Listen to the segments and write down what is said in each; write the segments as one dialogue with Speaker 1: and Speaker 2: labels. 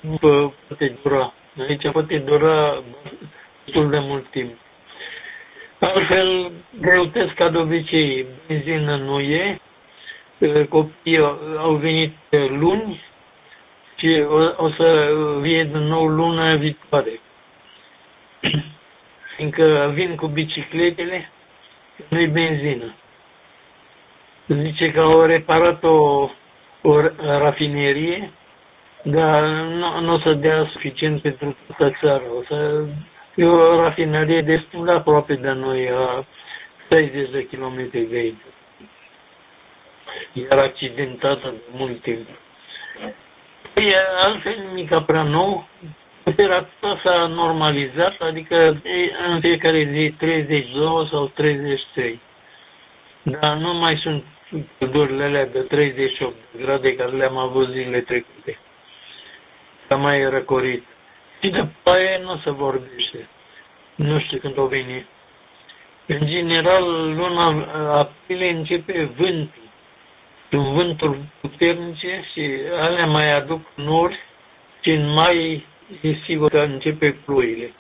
Speaker 1: poate dura. Aici poate dura destul de mult timp. Altfel, greutăți ca de obicei, benzină nu e, copiii au venit luni și o să vie din nou luna viitoare. Fiindcă vin cu bicicletele, nu-i benzină. Zice că au reparat o rafinerie, dar nu o să dea suficient pentru toată țara. E o rafinerie destul de aproape de noi, a 60 de kilometri de aici. Iar accidentată de mult timp. E altfel nimica prea nou. Temperatura s-a normalizat, adică în fiecare zi 32 sau 33. Dar nu mai sunt căldurile alea de 38 de grade care le-am avut zilele trecute. S-a mai răcorit. Și de ploaie nu se vorbește. Nu știu când o veni. În general, luna aprilie începe vântul. Sunt vânturi puternice și alea mai aduc nori și în mai e sigur că începe ploile.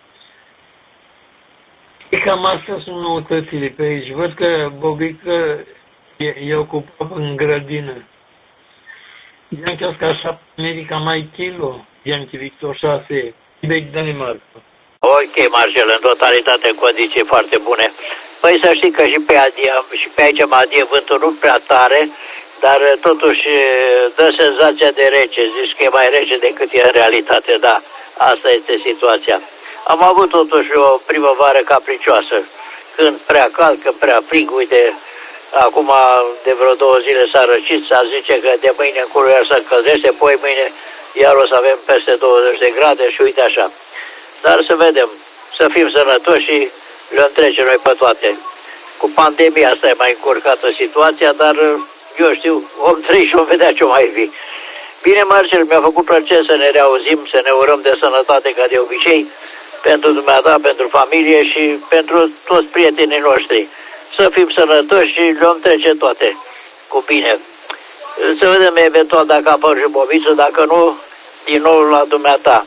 Speaker 1: Și cam astea sunt noutățile pe aici. Văd că Bobică e ocupat în grădină. Ianchi Oscar 7, America mai kilo, Ianchi Victor 6, Quebec, Danemarca.
Speaker 2: Ok, Marcel, în totalitate condiții foarte bune. Păi să știi că și pe aici Madie vântul nu prea tare, dar totuși dă senzația de rece. Zici că e mai rece decât e în realitate, da. Asta este situația. Am avut totuși o primăvară capricioasă. Când prea cald, când prea frig, uite, acum de vreo 2 zile s-a răcit, s-a zice că de mâine încolo iar se încălzește, poi mâine iar o să avem peste 20 de grade și uite așa. Dar să vedem, să fim sănătoși și le trece noi pe toate. Cu pandemia asta e mai încurcată situația, dar eu știu, om trăi și om vedea ce mai fi. Bine, Marcel, mi-a făcut plăcere să ne reauzim, să ne urăm de sănătate ca de obicei, pentru dumneata, pentru familie și pentru toți prietenii noștri. Să fim sănătoși și le-om trece toate cu bine. Să vedem eventual dacă apar și Bobiță, dacă nu, din nou la dumneata.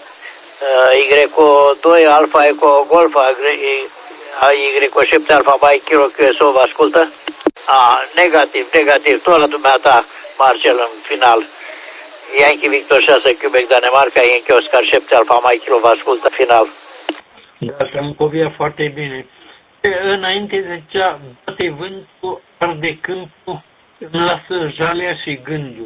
Speaker 2: Y2 Alfa Eco Golf, Y7 Alfa Mike Kilo QSO, vă ascultă? Negativ, tot la dumneata, Marcel, în final. Yankee Victor 6 Quebec, Danemarca, Yankee Oscar 7 Alfa Mike Kilo, vă ascultă, final.
Speaker 1: Da, se-mi copia foarte bine. Înainte zicea, bate vântul, arde câmpul, îmi lasă jalea și gândul.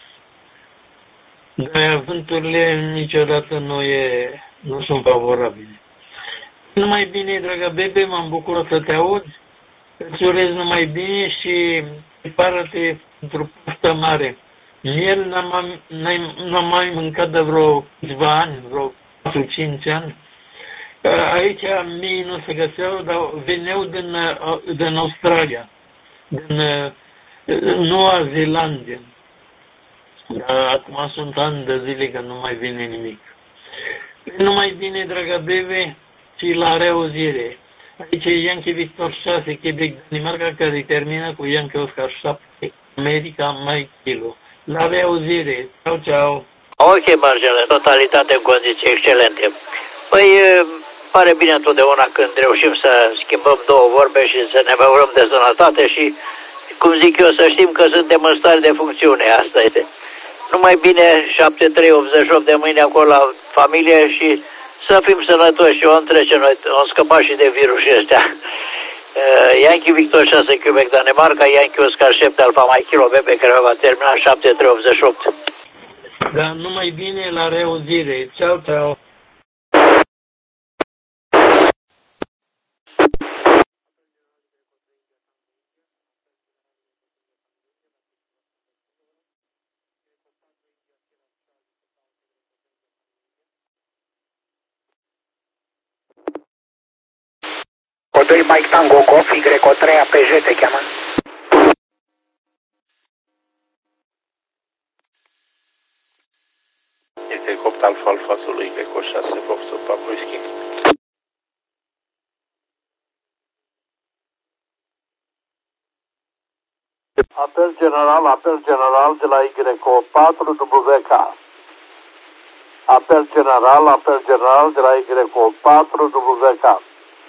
Speaker 1: Dar vânturile niciodată nu sunt favorabile. Numai bine, dragă bebe, m-am bucurat să te aud. Îți urez numai bine și prepară-te pentru poftă mare. Miel n-am mai mâncat de vreo câțiva ani, vreo 4-5 ani. Aici mie nu se găseau, dar veneau din Australia, din Noua Zeelandă. Acum sunt ani de zile că nu mai vine nimic. Numai bine, dragă bebe, și la reauzire. Aici e Yankee Victor 6, Quebec, Danemarca, care termină cu Yankee Oscar 7, America, Mike Kilo. La reauzire. Ciao, ciao.
Speaker 2: Ok, Marcel, totalitate în condiții excelente. Păi, pare bine întotdeauna când reușim să schimbăm două vorbe și să ne urăm de sănătate și, cum zic eu, să știm că suntem în stare de funcțiune. Asta este. Numai bine, 7388 de mâine acolo la familie și să fim sănătoși și o trece noi, o scăpa și de virusii ăștia. Yankee Victor 6 Quebec, Danemarca, Yankee Oscar 7 Alfa Mike Kilo, Bebe, care va termina 7388.
Speaker 1: Da, numai bine, la reauzire. Ciao, ciao.
Speaker 3: O2 Mike Tango Golf, Y3 APJ te cheamă.
Speaker 4: Este copt Alfa Alfa Zulu Y6, Vopsut Papruiski.
Speaker 5: Apel general de la Y4 WK. Apel general de la Y4WK.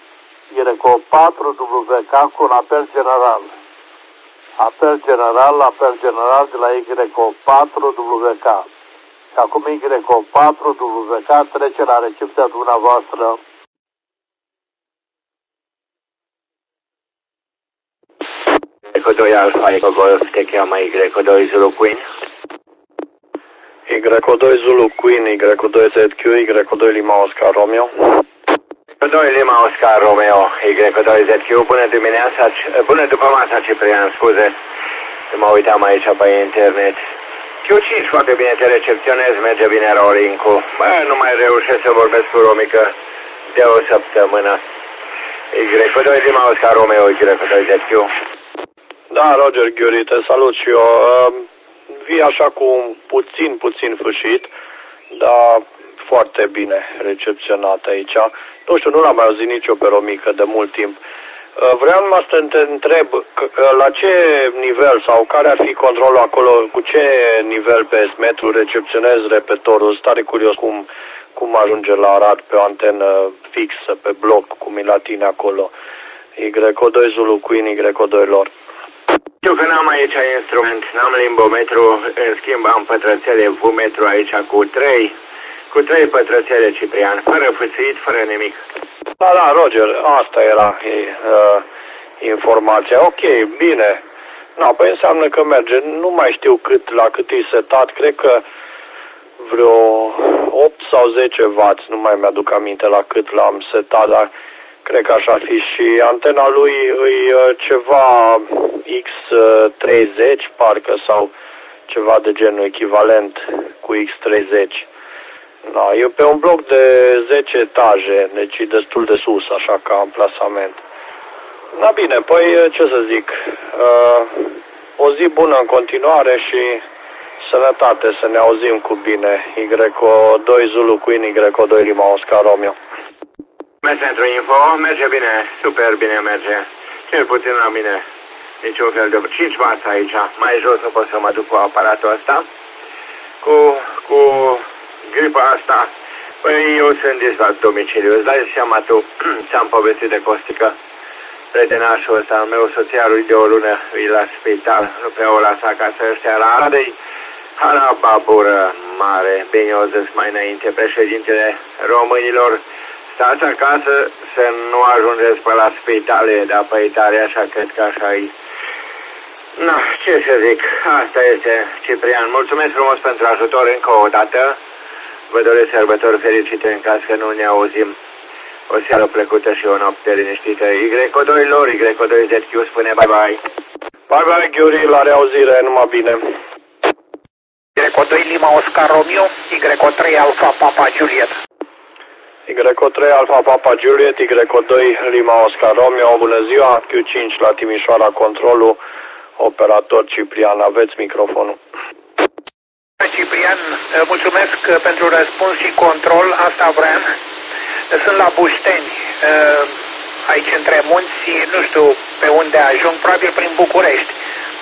Speaker 5: Y4WK cu un apel general. Apel general de la Y4WK. Și acum Y4WK trece la recepția dumneavoastră.
Speaker 3: Y2 Alfa, Eco Golf, te cheamă Y2 Zulu Queen.
Speaker 4: Y2 Zulu Queen, Y2 ZQ, Y2 Lima Oscar Romeo.
Speaker 3: Y2 Lima Oscar Romeo, Y2 ZQ, bună după masa, Ciprian, scuze. Mă uitam aici pe internet. Q5, foarte bine te recepționez, merge bine rolling-ul. Nu mai reușesc să vorbesc cu Romică de o săptămână. Y2 Lima Oscar Romeo, Y2 ZQ.
Speaker 4: Da, Roger Ghiuri, te salut și eu. Vii așa cu puțin fâșit, dar foarte bine recepționat aici. Nu știu, nu l-am mai auzit nici eu pe Romică de mult timp. Vreau numai să te întreb la ce nivel sau care ar fi controlul acolo, cu ce nivel pe S-metru recepționezi repetorul. Sunt tare curios cum ajunge la Arad pe o antenă fixă, pe bloc, cum e la tine acolo. Y2 Zulu Queen, Y2 lor.
Speaker 3: Știu că n-am aici instrument, n-am limbometru, în schimb am pătrățele V-metru aici cu 3 pătrățele, Ciprian, fără fâțâit, fără nimic.
Speaker 4: Da, Roger, asta era informația. Ok, bine. Păi înseamnă că merge. Nu mai știu la cât e setat, cred că vreo 8 sau 10 W, nu mai mi-aduc aminte la cât l-am setat, dar cred că așa ar fi. Și antena lui e ceva X30, parcă, sau ceva de genul echivalent cu X30. Da, e pe un bloc de 10 etaje, deci e destul de sus, așa ca amplasament. Da, bine, păi ce să zic, o zi bună în continuare și sănătate, să ne auzim cu bine. Y2 Zulu Queen, Y2 Lima Oscar Romeo.
Speaker 3: Merge pentru info, merge bine, super bine merge, cel puțin la mine, niciun fel de 5 W aici, mai jos nu pot să mă duc cu aparatul ăsta, cu gripa asta. Păi eu sunt dis la domiciliu, îți dai seama tu, ți-am povestit de Costică, prietenașul ăsta al meu, soția lui de o lună, e la spital, nu prea o lasă acasă ăștia la Aradei, halababură mare, bine o zis mai înainte, președintele românilor, stați acasă să nu ajungeți pe la spitale, dar pe Italia, așa cred că așa e. Ce să zic, asta este, Ciprian, mulțumesc frumos pentru ajutor încă o dată. Vă doresc sărbători fericite în caz că nu ne auzim. O seară plăcută și o noapte liniștită. Y2 lor, Y2 ZQ spune bye-bye.
Speaker 4: Bye-bye, Ghiuri, la reauzire, numai bine.
Speaker 3: Y2 Lima Oscar Romeo, Y3 Alfa Papa Juliet.
Speaker 4: Y3 Alfa Papa Juliet, Y2 Lima Oscar Romeo, bună ziua, Q5 la Timișoara, controlul, operator Ciprian, aveți microfonul.
Speaker 3: Ciprian, mulțumesc pentru răspuns și control, asta vreau. Sunt la Bușteni, aici între munți, nu știu pe unde ajung, probabil prin București.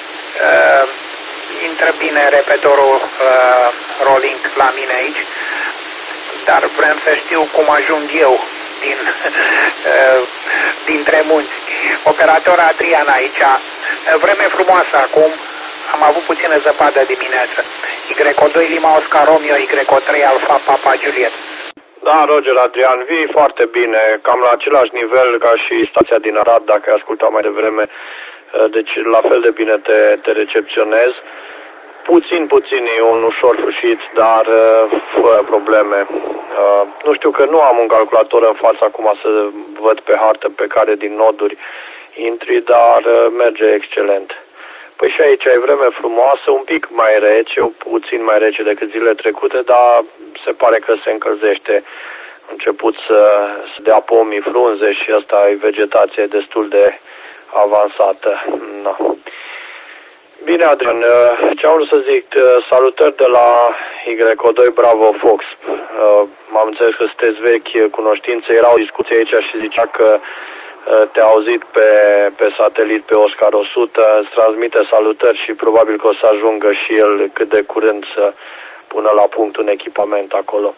Speaker 3: Intră bine repetorul rolling la mine aici, dar vreau să știu cum ajung eu dintre munți. Operator Adrian aici, vreme frumoasă acum, am avut puțină zăpadă dimineață. Y2 Lima Oscar Romeo, Y3 Alfa Papa Juliet.
Speaker 4: Da, Roger Adrian, vii foarte bine, cam la același nivel ca și stația din Arad, dacă ai ascultat mai devreme, deci la fel de bine te recepționez. Puțin e un ușor fâșit, dar fără probleme. Nu știu că nu am un calculator în față acum să văd pe hartă pe care din noduri intri, dar merge excelent. Păi și aici e vreme frumoasă, un pic mai rece, puțin mai rece decât zilele trecute, dar se pare că se încălzește. A început să dea pomii, frunze și asta e vegetație destul de avansată. No. Bine, Adrian, ce am vrut să zic, salutări de la Y2 Bravo Fox. M-am înțeles că sunteți vechi cunoștințe, era o discuție aici și zicea că te-a auzit pe satelit pe Oscar 100, îți transmite salutări și probabil că o să ajungă și el cât de curând să pună la punct un echipament acolo.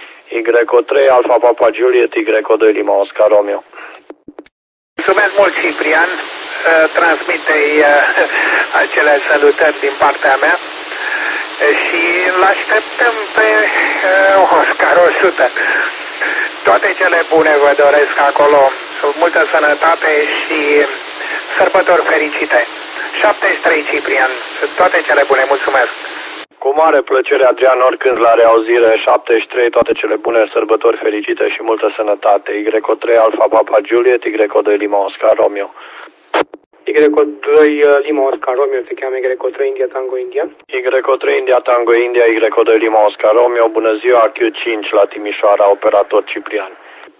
Speaker 4: Y3 Alfa Papa Juliet, Y2 Lima Oscar Romeo.
Speaker 6: Mulțumesc mult, Ciprian. Transmite-i acele salutări din partea mea și îl așteptăm pe Oscar 100. Toate cele bune vă doresc acolo, multă sănătate și sărbători fericite. 73, Ciprian, toate cele bune, mulțumesc.
Speaker 4: Cu mare plăcere, Adrian, oricând la reauzire. 73, toate cele bune, sărbători fericite și multă sănătate. Y3 Alfa Papa Juliet, Y2 Lima Oscar Romeo.
Speaker 7: Y2 Lima Oscar Romeo, se cheamă Y3 India Tango India.
Speaker 4: Y3 India Tango India, Y2 Lima Oscar Romeo, bună ziua, Q5 la Timișoara, operator Ciprian.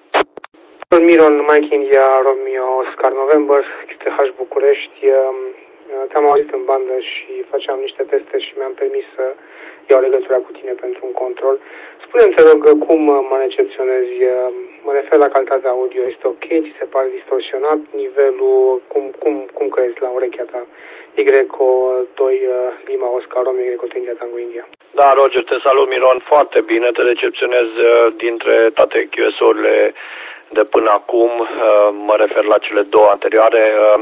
Speaker 7: Miron, Mike India, Romeo, Oscar November, QTH București. Te-am auzit în bandă și făceam niște teste și mi-am permis să iau legătura cu tine pentru un control. Spune-mi, te rog, cum mă recepționezi? Mă refer la calitatea audio. Este ok? Ți se pare distorsionat? Nivelul, cum crezi la urechea ta? Y2 Lima Oscar Romeo, Y3 India Tango India.
Speaker 4: Da, Roger, te salut, Miron. Foarte bine, te recepționez dintre toate QSO-urile de până acum. Mă refer la cele două anterioare.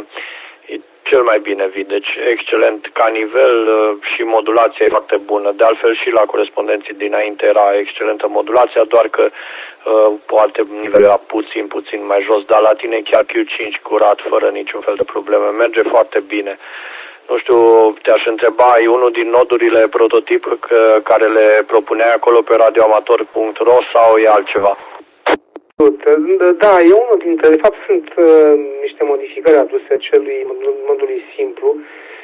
Speaker 4: Cel mai bine vii, deci excelent ca nivel și modulația e foarte bună. De altfel și la corespondenții dinainte era excelentă modulația, doar că poate nivelul era puțin mai jos, dar la tine chiar Q5 curat, fără niciun fel de probleme. Merge foarte bine. Nu știu, te-aș întreba, e unul din nodurile prototip care le propuneai acolo pe radioamator.ro sau e altceva?
Speaker 7: Da, e unul dintre, de fapt sunt niște modificări aduse modului simplu.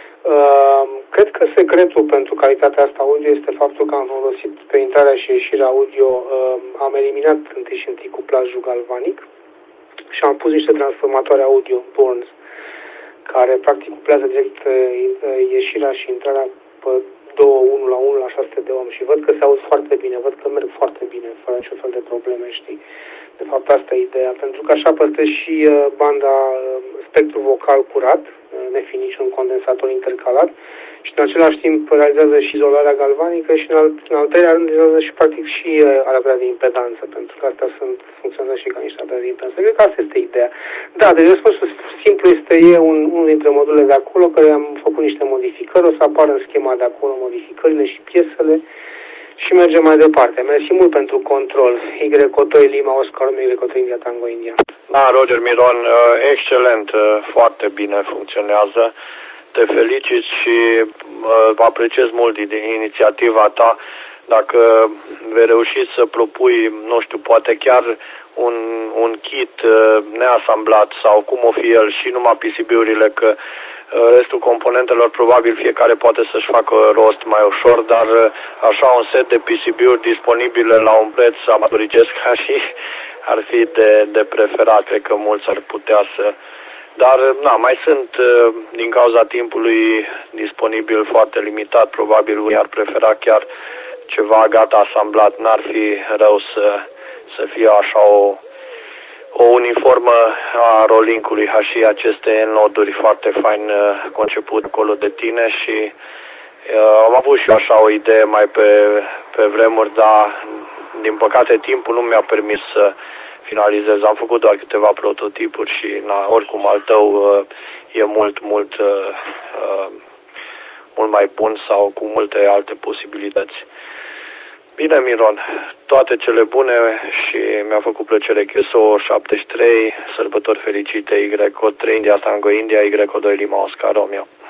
Speaker 7: Cred că secretul pentru calitatea asta audio este faptul că am folosit pe intrarea și ieșirea audio, am eliminat întâi cuplajul galvanic și am pus niște transformatoare audio, Burns, care practic cuplează direct ieșirea și intrarea pe 1 la 1 la 600 de ohm și văd că se aud foarte bine, văd că merg foarte bine, fără niciun fel de probleme, știi? De fapt, asta e ideea, pentru că așa păstrezi și banda, spectru vocal curat, nefiind niciun condensator intercalat și în același timp realizează și izolarea galvanică și în al treilea rând realizează și practic și adaptarea de impedanță, pentru că astea funcționează și ca niște adaptări de impedanță. Cred că asta este ideea. Da, deci răspunsul simplu este unul dintre modulele de acolo, care am făcut niște modificări, o să apară în schema de acolo modificările și piesele și mergem mai departe. Mersi mult pentru control. Y2 Lima Oscar Romeo, Y3 India Tango India.
Speaker 4: Da, Roger Miron, excelent, foarte bine funcționează. Te felicit și apreciez mult inițiativa ta. Dacă vei reuși să propui, nu știu, poate chiar un kit neasamblat sau cum o fi el și numai PCB-urile, că restul componentelor probabil fiecare poate să-și facă rost mai ușor, dar așa un set de PCB-uri disponibile la un preț amatoricesc ar fi de preferat. Cred că mulți ar putea să... Dar, mai sunt, din cauza timpului disponibil foarte limitat, probabil unii ar prefera chiar ceva gata asamblat. N-ar fi rău să fie așa o uniformă a Rolink-ului, și aceste noduri foarte fain conceput acolo de tine și am avut și eu așa o idee mai pe vremuri, dar din păcate timpul nu mi-a permis să finalizez. Am făcut doar câteva prototipuri și oricum al tău e mult mai bun sau cu multe alte posibilități. Bine, Miron, toate cele bune și mi-a făcut plăcere QSO 73, sărbători fericite, Y3 India Tango India, Y2 Lima Oscar Romeo.